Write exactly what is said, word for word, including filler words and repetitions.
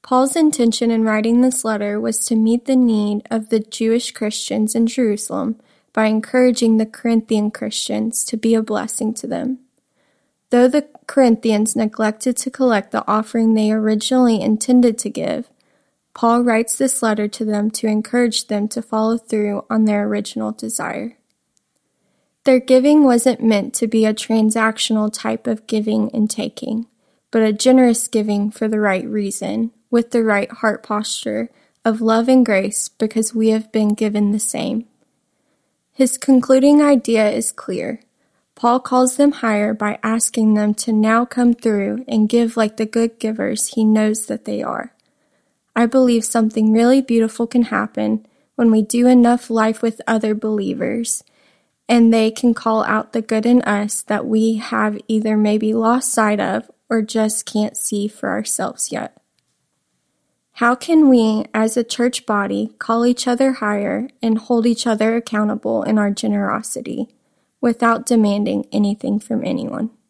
Paul's intention in writing this letter was to meet the need of the Jewish Christians in Jerusalem by encouraging the Corinthian Christians to be a blessing to them. Though the Corinthians neglected to collect the offering they originally intended to give, Paul writes this letter to them to encourage them to follow through on their original desire. Their giving wasn't meant to be a transactional type of giving and taking, but a generous giving for the right reason, with the right heart posture of love and grace because we have been given the same. His concluding idea is clear. Paul calls them higher by asking them to now come through and give like the good givers he knows that they are. I believe something really beautiful can happen when we do enough life with other believers, and they can call out the good in us that we have either maybe lost sight of or just can't see for ourselves yet. How can we, as a church body, call each other higher and hold each other accountable in our generosity without demanding anything from anyone?